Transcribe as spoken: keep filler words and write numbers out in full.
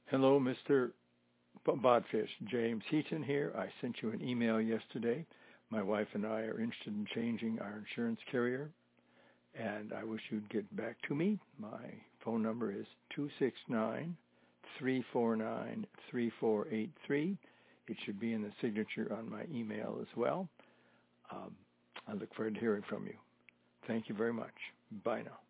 Hello, Mister B- Bodfish. James Heaton here. I sent you an email yesterday. My wife and I are interested in changing our insurance carrier, and I wish you'd get back to me. My phone number is two six nine, three four nine, three four eight three. It should be in the signature on my email as well. Um, I look forward to hearing from you. Thank you very much. Bye now.